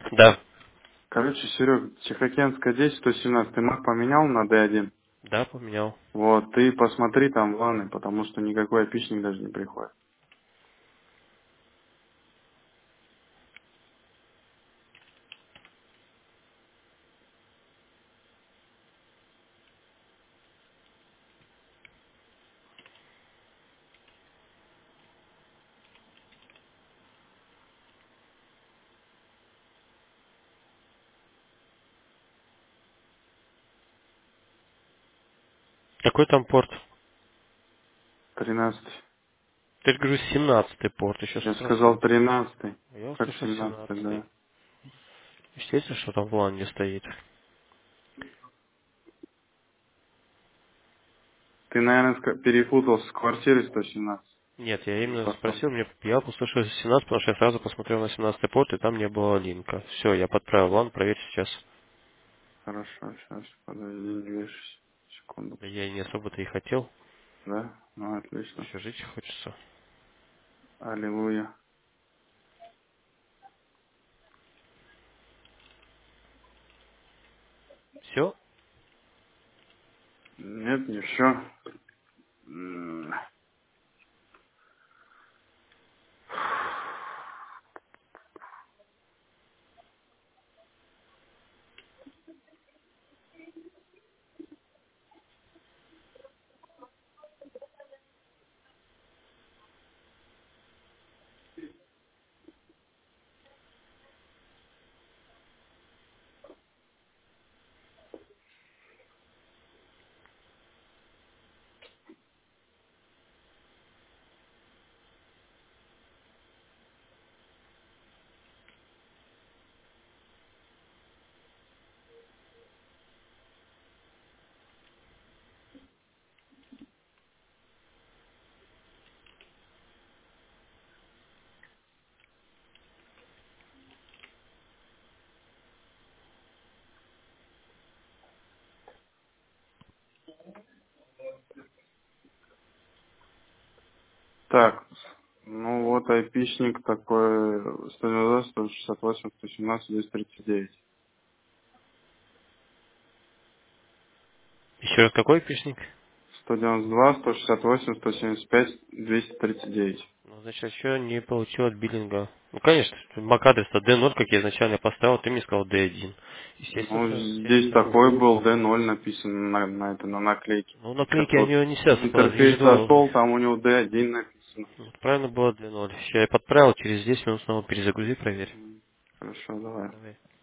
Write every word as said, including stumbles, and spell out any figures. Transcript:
Да. Короче, Серег, Тихоокеанская десять, сто семнадцать, ты маг поменял на дэ один? Да, поменял. Вот, ты посмотри там ванны, потому что никакой опичник даже не приходит. Какой там порт? тринадцатый. Ты же говорю, семнадцатый порт, еще Я сказал сразу. тринадцатый. Я Как услышал семнадцатый, семнадцатый. да. Естественно, что там в лане стоит. Ты, наверное, ска- перепутал с квартирой сто семнадцать. Нет, я именно Потом. спросил, мне я услышал семнадцать, потому что я сразу посмотрел на семнадцатый порт, и там не было линка. Все, я подправил лан, проверь сейчас. Хорошо, сейчас, подожди, не вешайся. Секунду. Я и не особо-то и хотел. Да? Ну, отлично. Еще жить хочется. Аллилуйя. Все? Нет, не все. Так, ну вот айпишник такой сто девяносто, сто шестьдесят восемь, сто семнадцать, двести тридцать девять. Еще раз, какой пишник? сто девяносто два, сто шестьдесят восемь, сто семьдесят пять, двести тридцать девять. Ну, значит, еще не получил от биллинга. Ну, конечно, мак-адрес-то ди ноль, как я изначально поставил, ты мне сказал ди один. Естественно, Ну, что тебя не здесь загрузит. такой был дэ ноль написан на, на, это, на наклейке. Ну, Сейчас наклейки, вот они не сейчас интерфейс вижу. зашел, там у него дэ один написано. Вот правильно было ди ноль. Сейчас я подправил, через десять минут снова перезагрузи, проверь. М, Хорошо, давай. Давай.